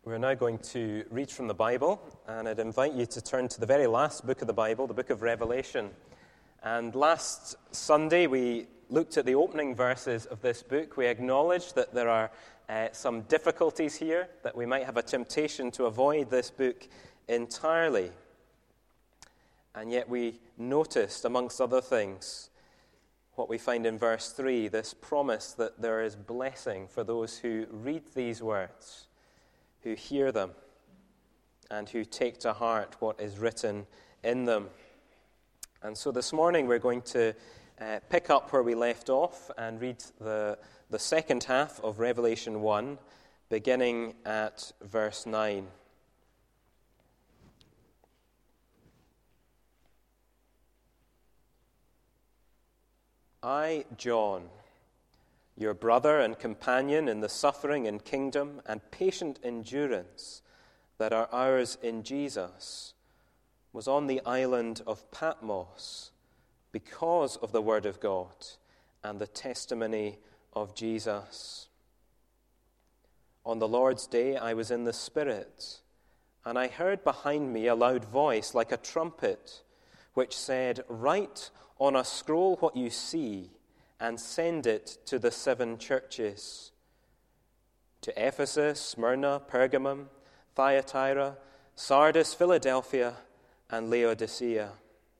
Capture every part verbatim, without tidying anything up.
We're now going to read from the Bible, and I'd invite you to turn to the very last book of the Bible, the book of Revelation. And last Sunday, we looked at the opening verses of this book. We acknowledged that there are uh, some difficulties here, that we might have a temptation to avoid this book entirely. And yet we noticed, amongst other things, what we find in verse three, this promise that there is blessing for those who read these words, who hear them, and who take to heart what is written in them. And so this morning we're going to uh, pick up where we left off and read the, the second half of Revelation one, beginning at verse nine. I, John, your brother and companion in the suffering and kingdom and patient endurance that are ours in Jesus, was on the island of Patmos because of the word of God and the testimony of Jesus. On the Lord's day I was in the Spirit, and I heard behind me a loud voice like a trumpet, which said, "Write on a scroll what you see, and send it to the seven churches, to Ephesus, Smyrna, Pergamum, Thyatira, Sardis, Philadelphia, and Laodicea."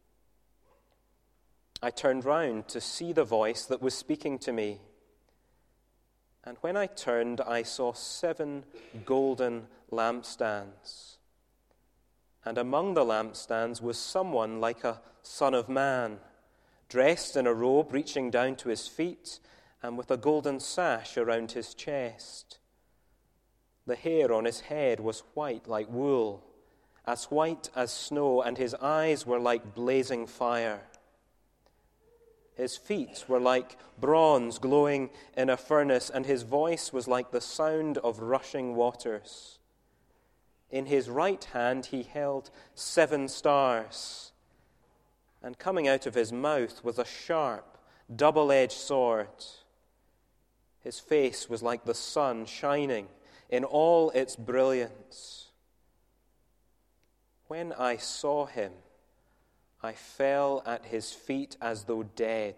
I turned round to see the voice that was speaking to me. And when I turned, I saw seven golden lampstands. And among the lampstands was someone like a son of man, dressed in a robe reaching down to his feet, and with a golden sash around his chest. The hair on his head was white like wool, as white as snow, and his eyes were like blazing fire. His feet were like bronze glowing in a furnace, and his voice was like the sound of rushing waters. In his right hand he held seven stars, and coming out of his mouth was a sharp, double-edged sword. His face was like the sun shining in all its brilliance. When I saw him, I fell at his feet as though dead.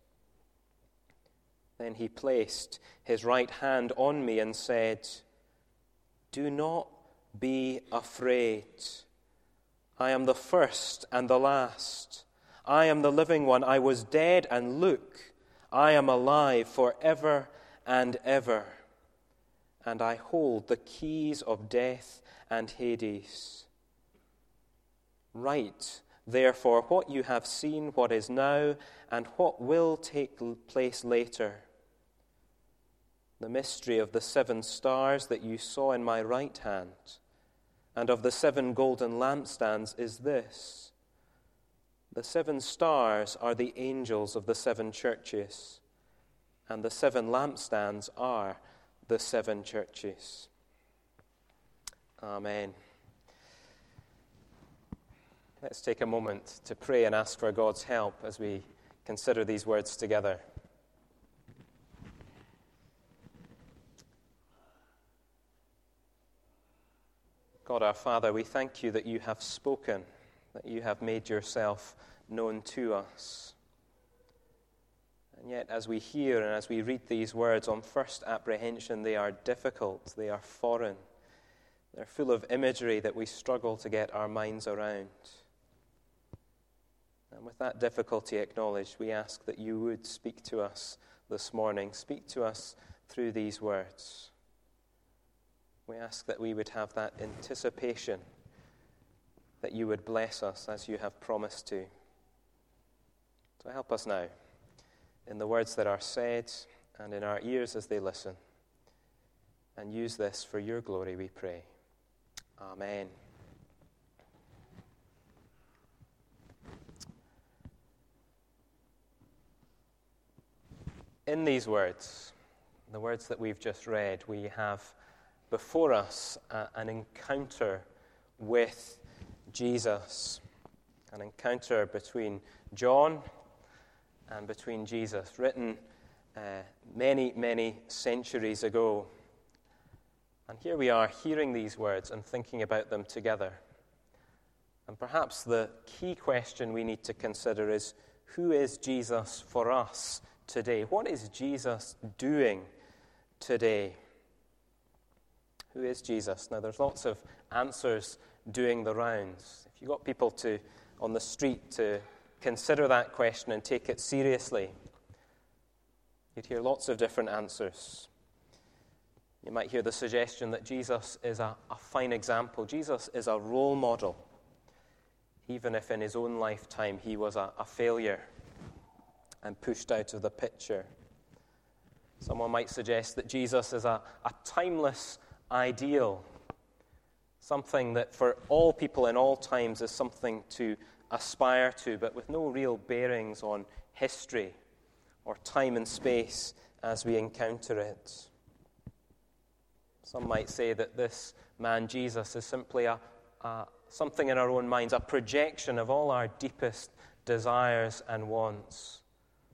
Then he placed his right hand on me and said, "Do not be afraid. I am the first and the last. I am the living one. I was dead, and look, I am alive forever and ever. And I hold the keys of death and Hades. Write, therefore, what you have seen, what is now, and what will take place later. The mystery of the seven stars that you saw in my right hand, and of the seven golden lampstands is this. The seven stars are the angels of the seven churches, and the seven lampstands are the seven churches." Amen. Let's take a moment to pray and ask for God's help as we consider these words together. God our Father, we thank you that you have spoken, that you have made yourself known to us. And yet, as we hear and as we read these words, on first apprehension, they are difficult, they are foreign. They're full of imagery that we struggle to get our minds around. And with that difficulty acknowledged, we ask that you would speak to us this morning, speak to us through these words. We ask that we would have that anticipation that you would bless us as you have promised to. So help us now in the words that are said and in our ears as they listen. And use this for your glory, we pray. Amen. In these words, the words that we've just read, we have before us uh, an encounter with Jesus, an encounter between John and between Jesus, written uh, many, many centuries ago. And here we are hearing these words and thinking about them together. And perhaps the key question we need to consider is, who is Jesus for us today? What is Jesus doing today? Who is Jesus? Now, there's lots of answers doing the rounds. If you got people to on the street to consider that question and take it seriously, you'd hear lots of different answers. You might hear the suggestion that Jesus is a, a fine example. Jesus is a role model, even if in his own lifetime he was a, a failure and pushed out of the picture. Someone might suggest that Jesus is a, a timeless ideal, something that for all people in all times is something to aspire to, but with no real bearings on history or time and space as we encounter it. Some might say that this man Jesus is simply a, a something in our own minds, a projection of all our deepest desires and wants.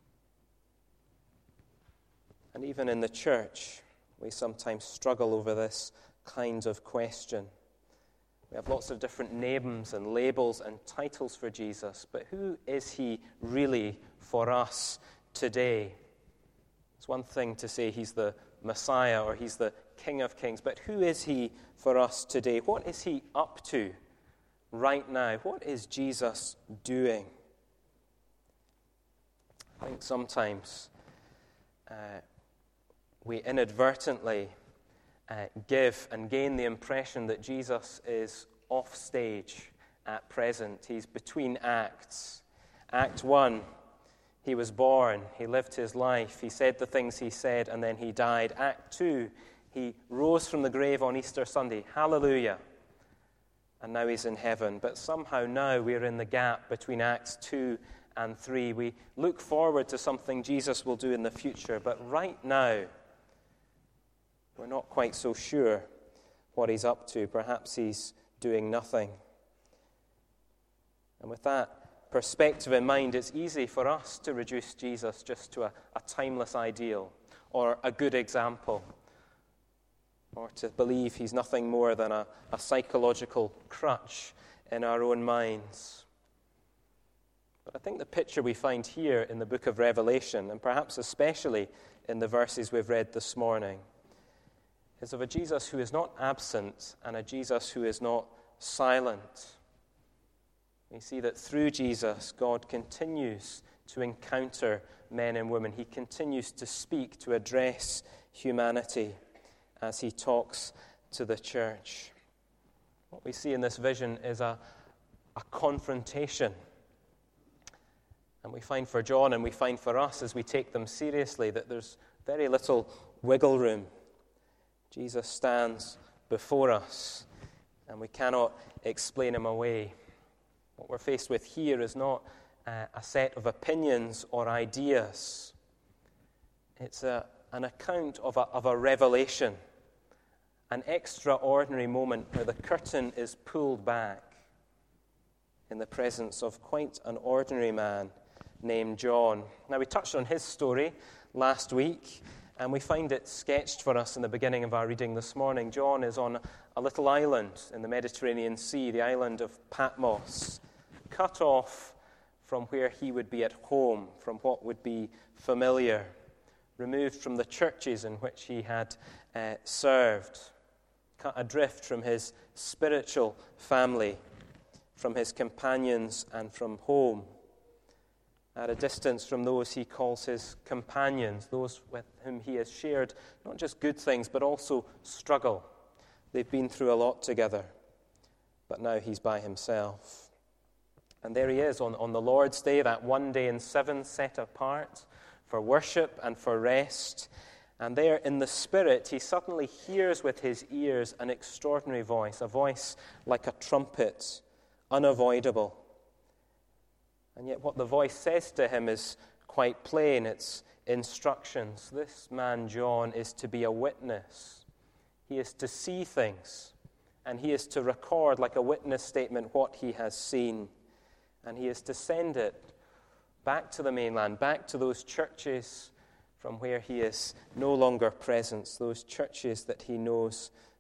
And even in the church, we sometimes struggle over this kind of question. We have lots of different names and labels and titles for Jesus, but who is he really for us today? It's one thing to say he's the Messiah or he's the King of Kings, but who is he for us today? What is he up to right now? What is Jesus doing? I think sometimes uh, we inadvertently uh, give and gain the impression that Jesus is off stage at present. He's between acts. Act one, he was born, he lived his life, he said the things he said, and then he died. Act two, he rose from the grave on Easter Sunday. Hallelujah. And now he's in heaven. But somehow now we're in the gap between Acts two and three. We look forward to something Jesus will do in the future, but right now we're not quite so sure what he's up to. Perhaps he's doing nothing. And with that perspective in mind, it's easy for us to reduce Jesus just to a, a timeless ideal or a good example, or to believe he's nothing more than a, a psychological crutch in our own minds. But I think the picture we find here in the book of Revelation, and perhaps especially in the verses we've read this morning, is of a Jesus who is not absent and a Jesus who is not silent. We see that through Jesus, God continues to encounter men and women. He continues to speak, to address humanity as he talks to the church. What we see in this vision is a, a confrontation. And we find for John and we find for us as we take them seriously that there's very little wiggle room. Jesus stands before us and we cannot explain him away. What we're faced with here is not uh, a set of opinions or ideas. It's a, an account of a, of a revelation, an extraordinary moment where the curtain is pulled back in the presence of quite an ordinary man named John. Now, we touched on his story last week, and we find it sketched for us in the beginning of our reading this morning. John is on a little island in the Mediterranean Sea, the island of Patmos, cut off from where he would be at home, from what would be familiar, removed from the churches in which he had uh, served, cut adrift from his spiritual family, from his companions and from home, at a distance from those he calls his companions, those with whom he has shared not just good things, but also struggle. They've been through a lot together, but now he's by himself. And there he is on, on the Lord's Day, that one day in seven set apart for worship and for rest. And there in the Spirit, he suddenly hears with his ears an extraordinary voice, a voice like a trumpet, unavoidable. And yet what the voice says to him is quite plain. It's instructions. This man, John, is to be a witness. He is to see things, and he is to record like a witness statement what he has seen. And he is to send it back to the mainland, back to those churches from where he is no longer present, those churches that he knows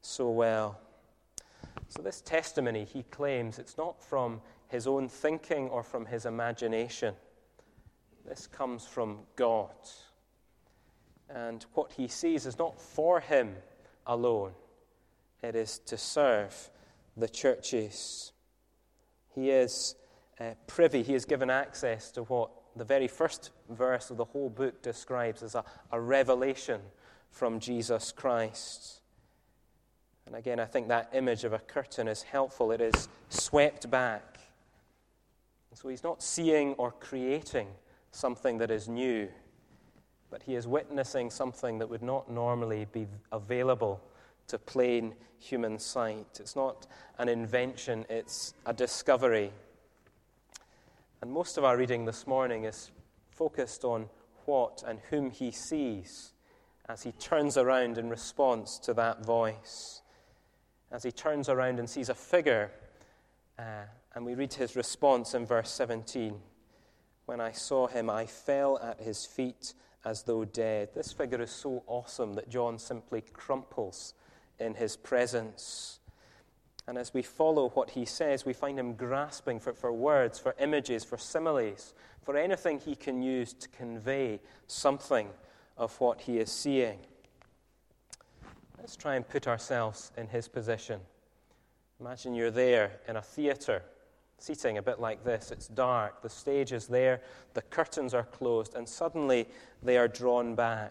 so well. So this testimony, he claims, it's not from his own thinking or from his imagination. This comes from God. And what he sees is not for him alone. It is to serve the churches. He is uh, privy, he is given access to what the very first verse of the whole book describes as a, a revelation from Jesus Christ. And again, I think that image of a curtain is helpful. It is swept back. So he's not seeing or creating something that is new, but he is witnessing something that would not normally be available to plain human sight. It's not an invention, it's a discovery. And most of our reading this morning is focused on what and whom he sees as he turns around in response to that voice. As he turns around and sees a figure, uh, and we read his response in verse seventeen. When I saw him, I fell at his feet as though dead. This figure is so awesome that John simply crumples in his presence. And as we follow what he says, we find him grasping for, for words, for images, for similes, for anything he can use to convey something of what he is seeing. Let's try and put ourselves in his position. Imagine you're there in a theater, seating a bit like this. It's dark, the stage is there, the curtains are closed, and suddenly they are drawn back.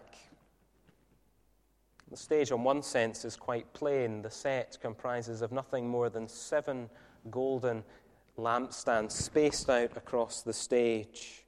The stage, in one sense, is quite plain. The set comprises of nothing more than seven golden lampstands spaced out across the stage.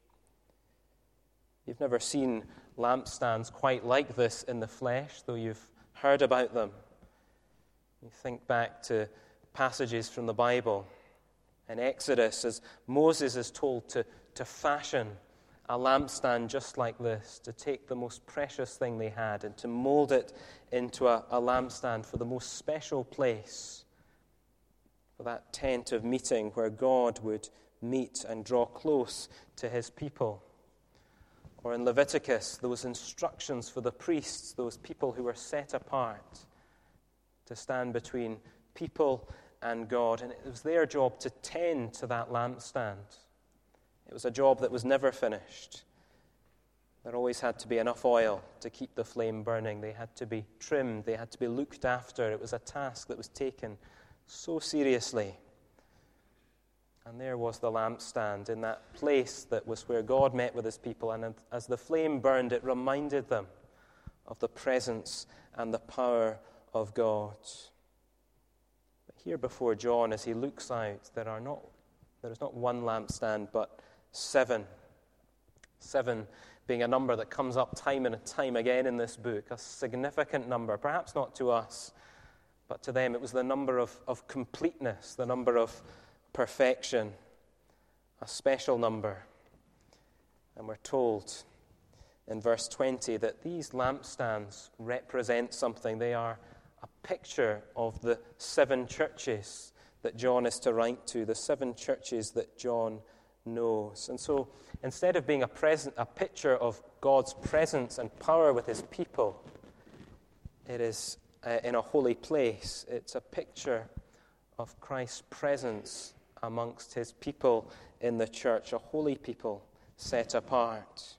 You've never seen lampstands quite like this in the flesh, though you've heard about them. You think back to passages from the Bible. In Exodus, as Moses is told to, to fashion a lampstand just like this, to take the most precious thing they had and to mold it into a, a lampstand for the most special place, for that tent of meeting where God would meet and draw close to his people. Or in Leviticus, those instructions for the priests, those people who were set apart to stand between people and God. And it was their job to tend to that lampstand. It was a job that was never finished. There always had to be enough oil to keep the flame burning. They had to be trimmed. They had to be looked after. It was a task that was taken so seriously. And there was the lampstand in that place that was where God met with his people. And as the flame burned, it reminded them of the presence and the power of God. But here before John, as he looks out, there are not there is not one lampstand, but seven. Seven being a number that comes up time and time again in this book, a significant number, perhaps not to us, but to them it was the number of, of completeness, the number of perfection, a special number. And we're told in verse twenty that these lampstands represent something. They are a picture of the seven churches that John is to write to, the seven churches that John knows. And so instead of being a present, a picture of God's presence and power with his people, it is uh, in a holy place. It's a picture of Christ's presence amongst his people in the church, a holy people set apart.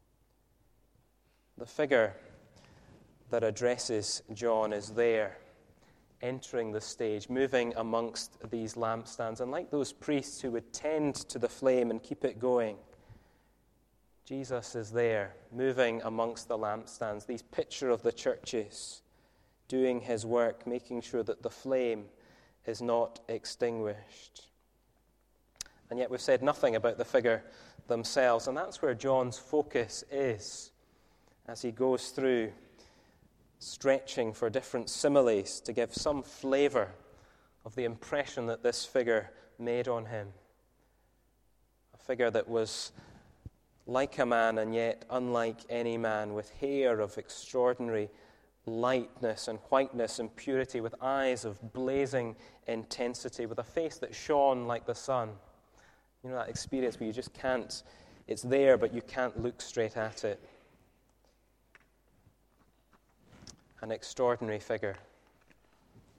The figure that addresses John is there, entering the stage, moving amongst these lampstands. And like those priests who would tend to the flame and keep it going, Jesus is there, moving amongst the lampstands, these picture of the churches, doing his work, making sure that the flame is not extinguished. And yet we've said nothing about the figure themselves, and that's where John's focus is as he goes through stretching for different similes to give some flavor of the impression that this figure made on him. A figure that was like a man and yet unlike any man, with hair of extraordinary lightness and whiteness and purity, with eyes of blazing intensity, with a face that shone like the sun. You know that experience where you just can't, it's there but you can't look straight at it. An extraordinary figure.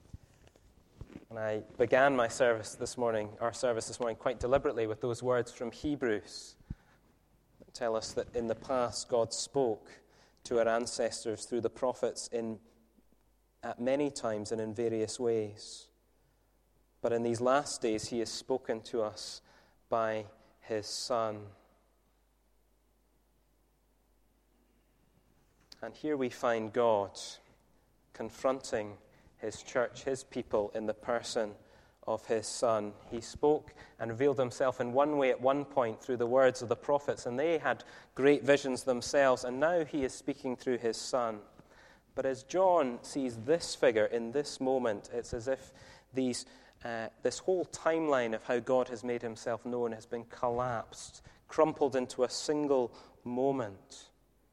And I began my service this morning, our service this morning, quite deliberately with those words from Hebrews that tell us that in the past God spoke to our ancestors through the prophets in at many times and in various ways. But in these last days, he has spoken to us by his Son. And here we find God confronting his church, his people, in the person of his Son. He spoke and revealed himself in one way at one point through the words of the prophets, and they had great visions themselves, and now he is speaking through his Son. But as John sees this figure in this moment, it's as if these, uh, this whole timeline of how God has made himself known has been collapsed, crumpled into a single moment.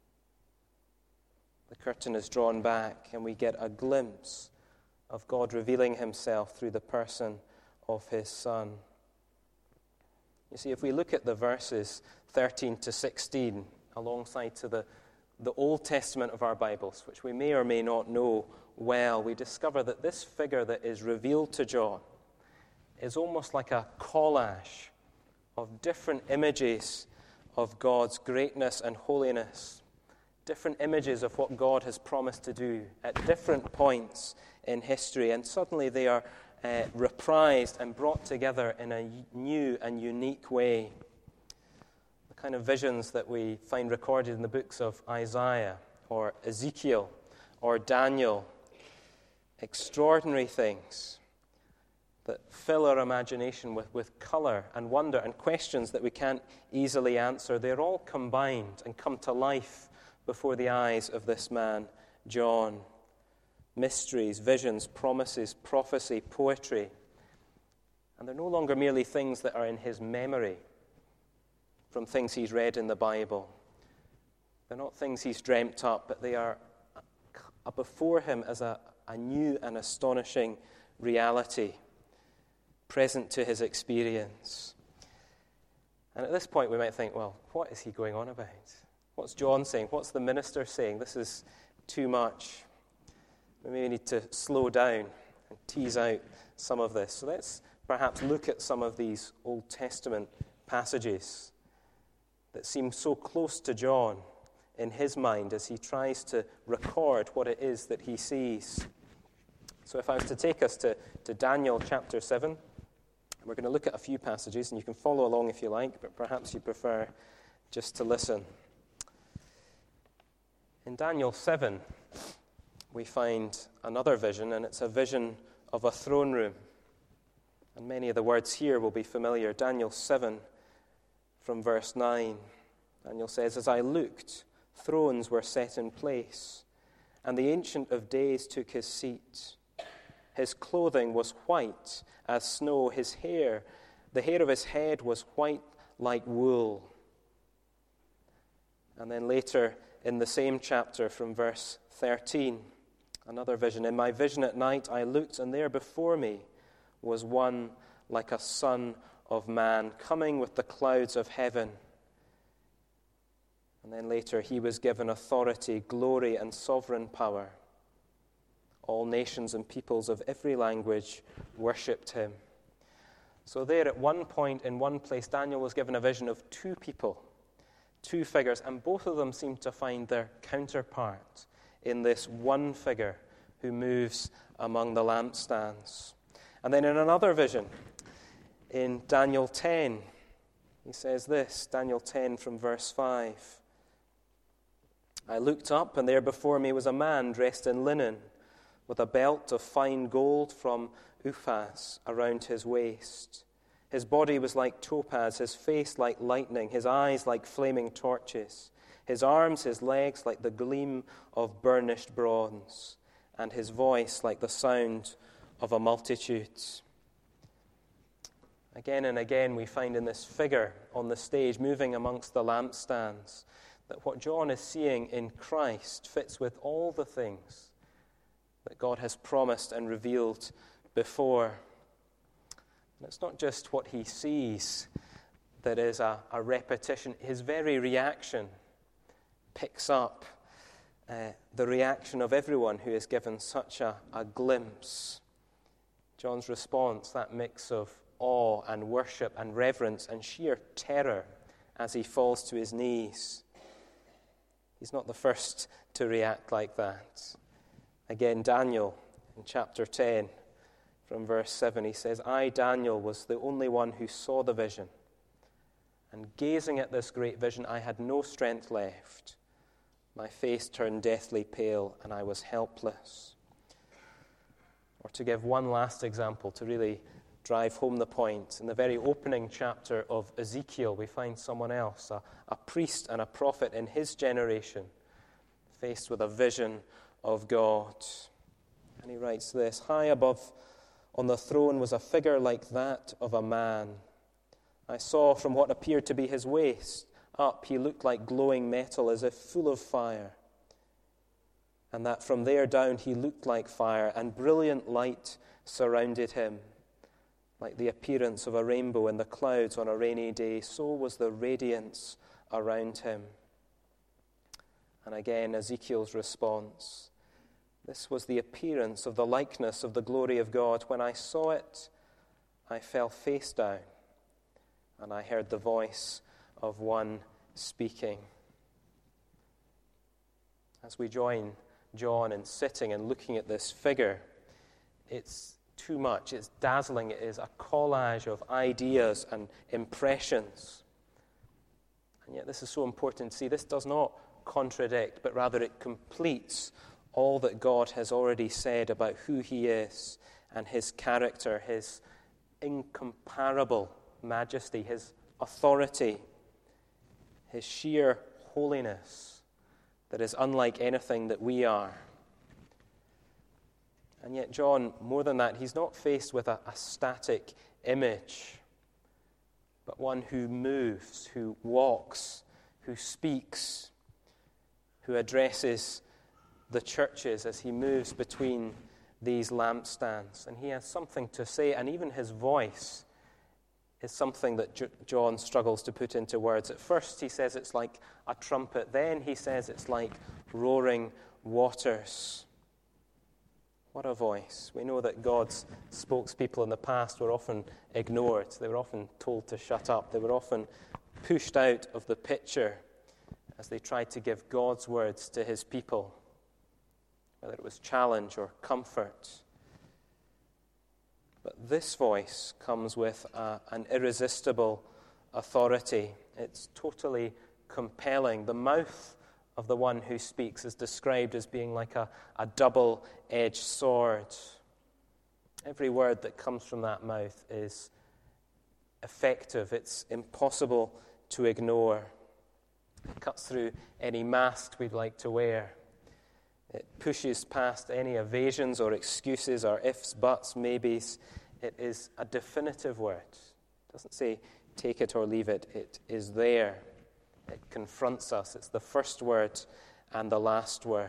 The curtain is drawn back, and we get a glimpse of God revealing himself through the person of his Son. You see, if we look at the verses thirteen to sixteen, alongside to the, the Old Testament of our Bibles, which we may or may not know well, we discover that this figure that is revealed to John is almost like a collage of different images of God's greatness and holiness, different images of what God has promised to do at different points in history, and suddenly they are uh, reprised and brought together in a new and unique way. The kind of visions that we find recorded in the books of Isaiah or Ezekiel or Daniel, extraordinary things that fill our imagination with, with color and wonder and questions that we can't easily answer. They're all combined and come to life before the eyes of this man, John. Mysteries, visions, promises, prophecy, poetry. And they're no longer merely things that are in his memory from things he's read in the Bible. They're not things he's dreamt up, but they are before him as a, a new and astonishing reality, present to his experience. And at this point we might think, well, what is he going on about? What's John saying? What's the minister saying? This is too much. We may need to slow down and tease out some of this. So let's perhaps look at some of these Old Testament passages that seem so close to John in his mind as he tries to record what it is that he sees. So if I was to take us to, to Daniel chapter seven, we're going to look at a few passages, and you can follow along if you like, but perhaps you prefer just to listen. In Daniel seven, we find another vision, and it's a vision of a throne room. And many of the words here will be familiar. Daniel seven, from verse nine. Daniel says, "As I looked, thrones were set in place, and the Ancient of Days took his seat. His clothing was white as snow. His hair, the hair of his head was white like wool." And then later in the same chapter, from verse thirteen, another vision. "In my vision at night I looked, and there before me was one like a son of man, coming with the clouds of heaven." And then later, "He was given authority, glory, and sovereign power. All nations and peoples of every language worshipped him." So there at one point, in one place, Daniel was given a vision of two people, two figures, and both of them seem to find their counterpart in this one figure who moves among the lampstands. And then in another vision, in Daniel ten, he says this, Daniel ten from verse five. "I looked up, and there before me was a man dressed in linen, with a belt of fine gold from Uphaz around his waist. His body was like topaz, his face like lightning, his eyes like flaming torches, his arms, his legs like the gleam of burnished bronze, and his voice like the sound of a multitude." Again and again we find in this figure on the stage moving amongst the lampstands that what John is seeing in Christ fits with all the things that God has promised and revealed before. And it's not just what he sees that is a, a repetition. His very reaction picks up uh, the reaction of everyone who is given such a, a glimpse. John's response, that mix of awe and worship and reverence and sheer terror as he falls to his knees. He's not the first to react like that. Again, Daniel in chapter ten, from verse seven, he says, I, Daniel, was the only one who saw the vision. And gazing at this great vision, I had no strength left. My face turned deathly pale, and I was helpless. Or to give one last example, to really drive home the point, in the very opening chapter of Ezekiel, we find someone else, a, a priest and a prophet in his generation, faced with a vision of God. And he writes this, high above on the throne was a figure like that of a man. I saw from what appeared to be his waist up, he looked like glowing metal as if full of fire. And that from there down he looked like fire, and brilliant light surrounded him. Like the appearance of a rainbow in the clouds on a rainy day, so was the radiance around him. And again, Ezekiel's response. This was the appearance of the likeness of the glory of God. When I saw it, I fell face down, and I heard the voice of one speaking. As we join John in sitting and looking at this figure, it's too much. It's dazzling. It is a collage of ideas and impressions. And yet this is so important to see. This does not contradict, but rather it completes all that God has already said about who he is and his character, his incomparable majesty, his authority, his sheer holiness that is unlike anything that we are. And yet John, more than that, he's not faced with a, a static image, but one who moves, who walks, who speaks, who addresses the churches as he moves between these lampstands. And he has something to say, and even his voice is something that J- John struggles to put into words. At first he says it's like a trumpet, then he says it's like roaring waters. What a voice. We know that God's spokespeople in the past were often ignored. They were often told to shut up. They were often pushed out of the picture as they tried to give God's words to his people, whether it was challenge or comfort. But this voice comes with a, an irresistible authority. It's totally compelling. The mouth of the one who speaks is described as being like a, a double-edged sword. Every word that comes from that mouth is effective. It's impossible to ignore. It cuts through any mask we'd like to wear. It pushes past any evasions or excuses or ifs, buts, maybes. It is a definitive word. It doesn't say take it or leave it. It is there. It confronts us. It's the first word and the last word.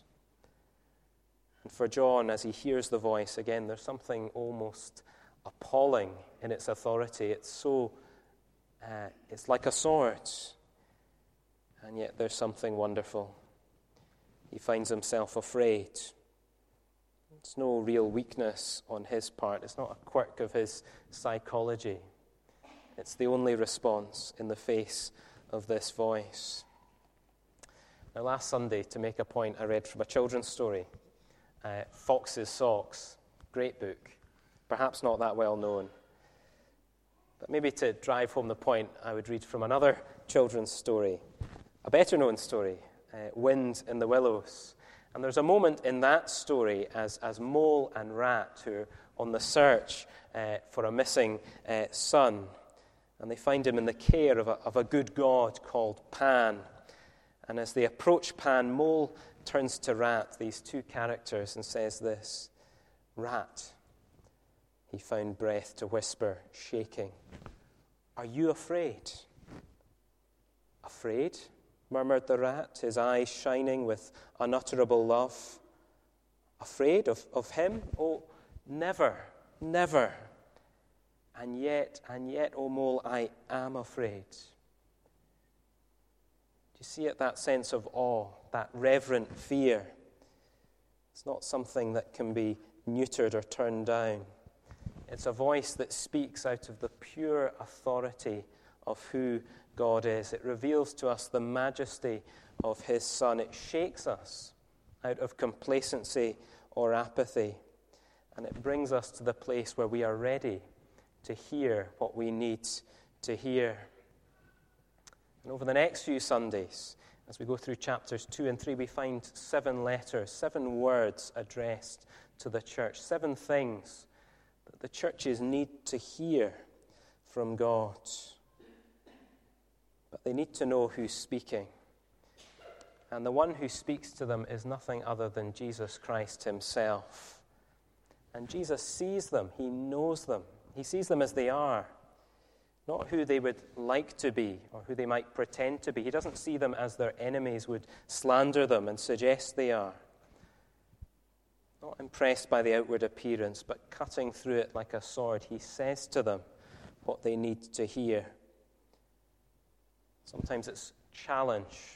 And for John, as he hears the voice, again, there's something almost appalling in its authority. It's so, uh, it's like a sword. And yet there's something wonderful. He finds himself afraid. It's no real weakness on his part. It's not a quirk of his psychology. It's the only response in the face of this voice. Now, last Sunday, to make a point, I read from a children's story, uh, Fox's Socks. Great book. Perhaps not that well known. But maybe to drive home the point, I would read from another children's story, a better-known story, uh, Wind in the Willows. And there's a moment in that story as, as Mole and Rat, who are on the search uh, for a missing uh, son, and they find him in the care of a, of a good god called Pan. And as they approach Pan, Mole turns to Rat, these two characters, and says this, "Rat," he found breath to whisper, shaking, "are you afraid?" "Afraid?" murmured the rat, his eyes shining with unutterable love. "Afraid of, of him? Oh, never, never. And yet, and yet, O Mole, I am afraid." Do you see it, that sense of awe, that reverent fear? It's not something that can be neutered or turned down. It's a voice that speaks out of the pure authority of who God is. It reveals to us the majesty of his Son. It shakes us out of complacency or apathy, and it brings us to the place where we are ready to hear what we need to hear. And over the next few Sundays, as we go through chapters two and three, we find seven letters, seven words addressed to the church, seven things that the churches need to hear from God. But they need to know who's speaking. And the one who speaks to them is nothing other than Jesus Christ himself. And Jesus sees them. He knows them. He sees them as they are, not who they would like to be or who they might pretend to be. He doesn't see them as their enemies would slander them and suggest they are. Not impressed by the outward appearance, but cutting through it like a sword, he says to them what they need to hear. Sometimes it's challenge.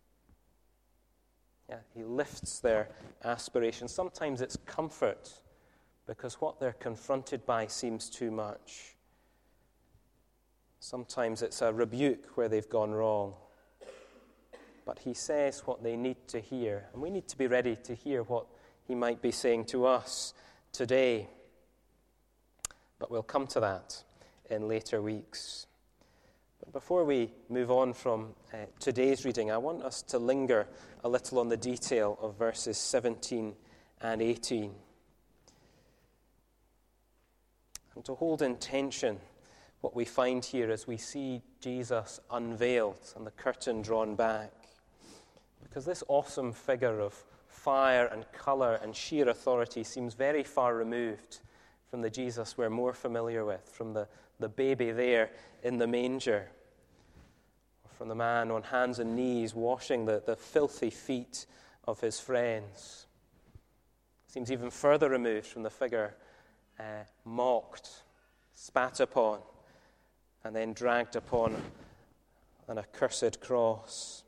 Yeah, he lifts their aspirations. Sometimes it's comfort, because what they're confronted by seems too much. Sometimes it's a rebuke where they've gone wrong. But he says what they need to hear, and we need to be ready to hear what he might be saying to us today. But we'll come to that in later weeks. But before we move on from uh, today's reading, I want us to linger a little on the detail of verses seventeen and eighteen. And to hold in tension what we find here as we see Jesus unveiled and the curtain drawn back. Because this awesome figure of fire and colour and sheer authority seems very far removed from the Jesus we're more familiar with, from the, the baby there in the manger, or from the man on hands and knees washing the, the filthy feet of his friends. Seems even further removed from the figure uh, mocked, spat upon, and then dragged upon an accursed cross.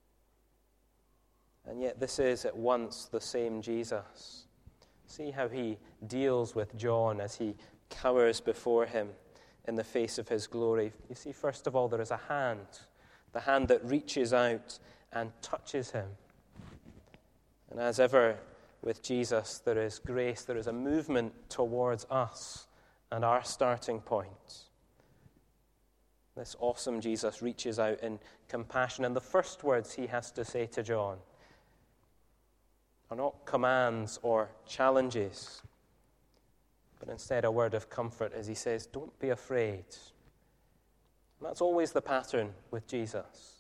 And yet this is at once the same Jesus. See how he deals with John as he cowers before him in the face of his glory. You see, first of all, there is a hand, the hand that reaches out and touches him. And as ever with Jesus, there is grace, there is a movement towards us and our starting point. This awesome Jesus reaches out in compassion, and the first words he has to say to John are not commands or challenges, but instead a word of comfort as he says, don't be afraid. And that's always the pattern with Jesus.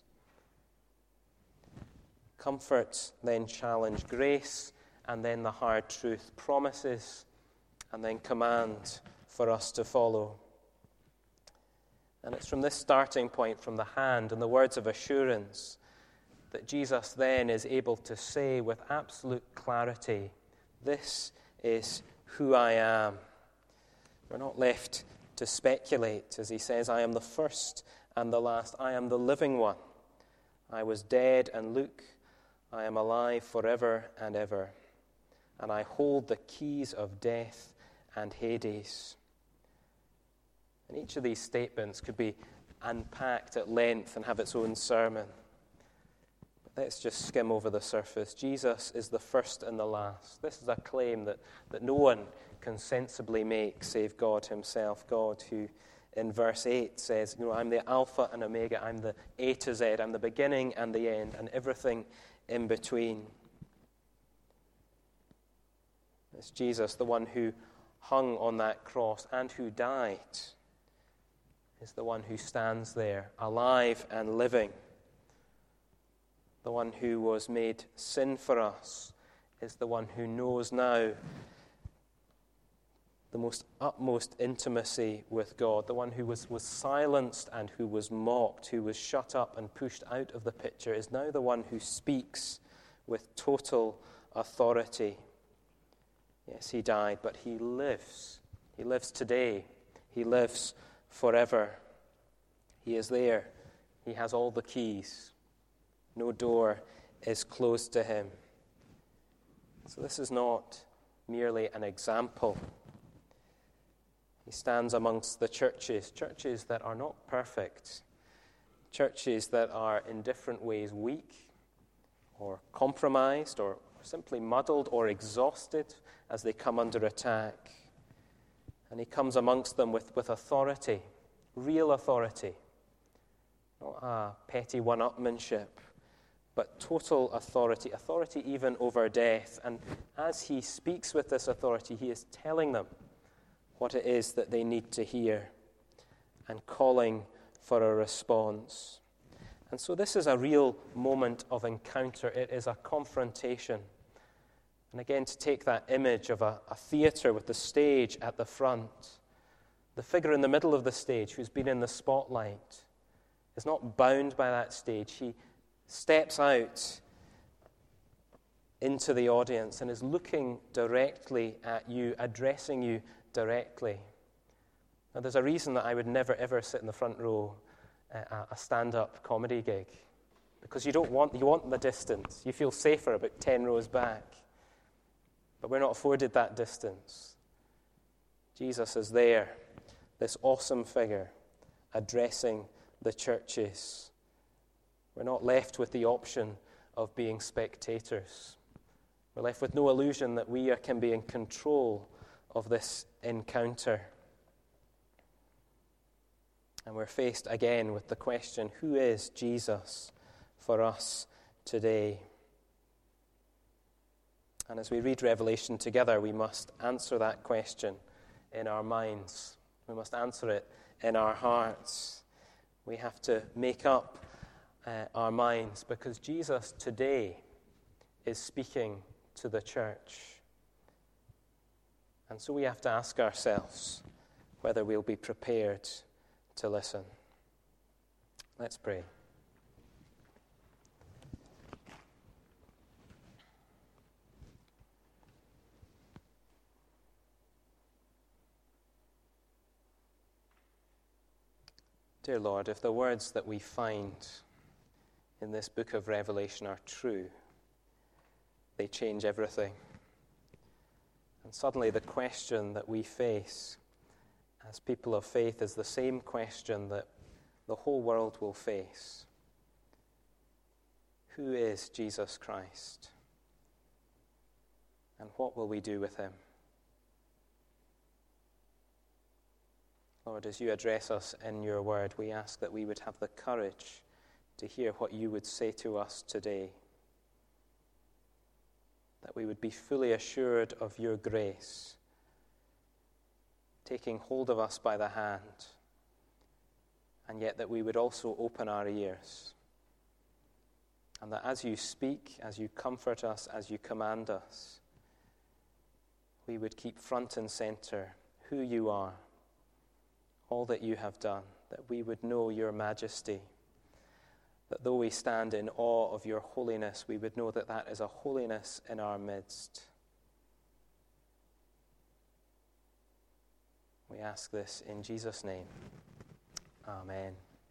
Comfort, then challenge, grace, and then the hard truth, promises, and then command for us to follow. And it's from this starting point, from the hand and the words of assurance, that Jesus then is able to say with absolute clarity, this is who I am. We're not left to speculate, as he says, I am the first and the last. I am the living one. I was dead, and look, I am alive forever and ever. And I hold the keys of death and Hades. And each of these statements could be unpacked at length and have its own sermon. But let's just skim over the surface. Jesus is the first and the last. This is a claim that, that no one can sensibly make save God himself. God who in verse eight says, you know, I'm the Alpha and Omega, I'm the A to Z, I'm the beginning and the end, and everything in between. It's Jesus, the one who hung on that cross and who died, is the one who stands there, alive and living. The one who was made sin for us is the one who knows now the most utmost intimacy with God, the one who was, was silenced and who was mocked, who was shut up and pushed out of the picture, is now the one who speaks with total authority. Yes, he died, but he lives. He lives today. He lives forever. He is there. He has all the keys. No door is closed to him. So this is not merely an example. He stands amongst the churches, churches that are not perfect, churches that are in different ways weak or compromised or simply muddled or exhausted as they come under attack. And he comes amongst them with, with authority, real authority, not a petty one-upmanship, but total authority, authority even over death. And as he speaks with this authority, he is telling them what it is that they need to hear and calling for a response. And so this is a real moment of encounter. It is a confrontation. And again, to take that image of a, a theatre with the stage at the front, the figure in the middle of the stage who's been in the spotlight is not bound by that stage. He steps out into the audience and is looking directly at you, addressing you directly. Now, there's a reason that I would never, ever sit in the front row at a stand-up comedy gig, because you don't want, you want the distance. You feel safer about ten rows back. But we're not afforded that distance. Jesus is there, this awesome figure, addressing the churches. We're not left with the option of being spectators. We're left with no illusion that we are, can be in control of this encounter. And we're faced again with the question, who is Jesus for us today? And as we read Revelation together, we must answer that question in our minds. We must answer it in our hearts. We have to make up uh, our minds, because Jesus today is speaking to the church. And so we have to ask ourselves whether we'll be prepared to listen. Let's pray. Dear Lord, if the words that we find in this book of Revelation are true, they change everything. And suddenly the question that we face as people of faith is the same question that the whole world will face. Who is Jesus Christ? And what will we do with him? Lord, as you address us in your word, we ask that we would have the courage to hear what you would say to us today. That we would be fully assured of your grace, taking hold of us by the hand, and yet that we would also open our ears. And that as you speak, as you comfort us, as you command us, we would keep front and center who you are, all that you have done, that we would know your majesty, that though we stand in awe of your holiness, we would know that that is a holiness in our midst. We ask this in Jesus' name. Amen.